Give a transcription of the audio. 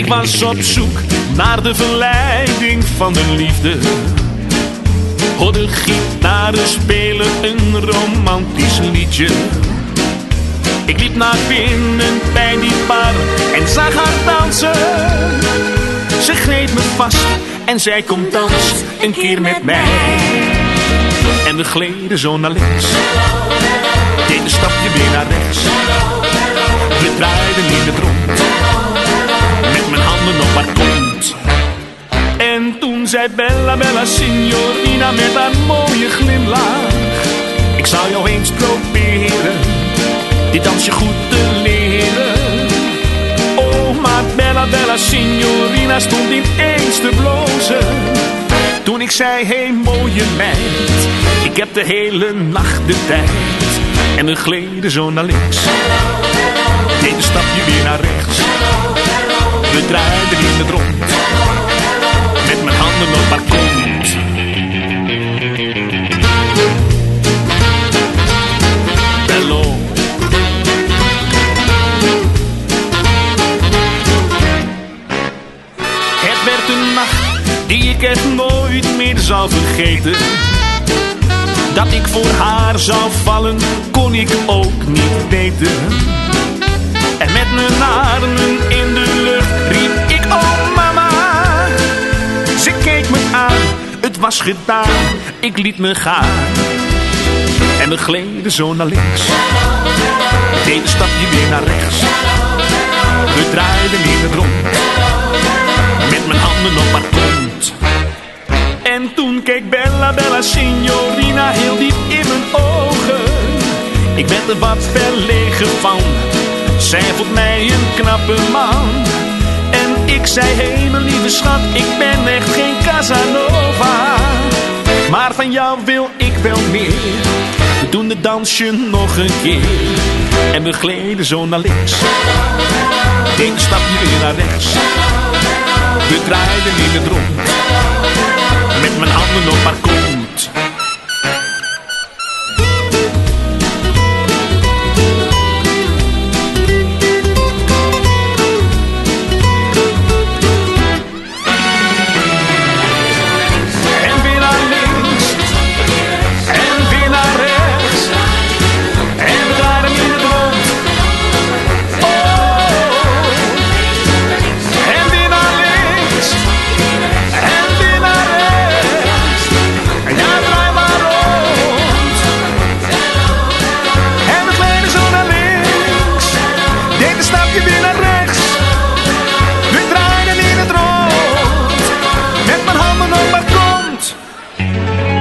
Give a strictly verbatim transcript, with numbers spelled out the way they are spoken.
Ik was op zoek naar de verleiding van de liefde. Hoorde gitaren spelen een romantisch liedje. Ik liep naar binnen bij die bar en zag haar dansen. Ze greep me vast en zei kom dans een keer met mij. En we gleden zo naar links, deed een stapje weer naar rechts. We draaiden in het rond, met mijn handen op haar kont. En toen zei Bella, Bella signorina met haar mooie glimlach. Ik zou jou eens proberen, dit dansje goed te leren. Oh, maar Bella, Bella signorina stond ineens te blozen. Toen ik zei, hé hey, mooie meid, ik heb de hele nacht de tijd. En we gleden zo naar links, deed een stapje weer naar rechts. We draaiden in het rond, met mijn handen op haar kont. Bello. Het werd een nacht die ik echt nooit meer zal vergeten. Dat ik voor haar zou vallen, kon ik ook niet weten. En met mijn armen in de lucht riep ik, oh mama. Ze keek me aan, het was gedaan, ik liet me gaan. En we gleden zo naar links, deed een stapje weer naar rechts. We draaiden in het rond, met mijn handen op haar kont. En toen keek Bella, Bella signorina heel diep in mijn ogen. Ik werd er wat verlegen van, zij vond mij een knappe man. En ik zei, hé mijn lieve schat, ik ben echt geen Casanova. Maar van jou wil ik wel meer, we doen het dansje nog een keer. En we gleden zo naar links, deed een stapje weer naar rechts. We draaiden in het rond, met mijn handen op haar kont. En weer naar links, en weer naar rechts. En we draaien in het rond. Oh, en weer naar links, en weer naar rechts. En ja, draai maar rond. En we gleden zo naar links, deed een stapje weer naar rechts. We draaiden in het rond, met mijn handen op haar kont.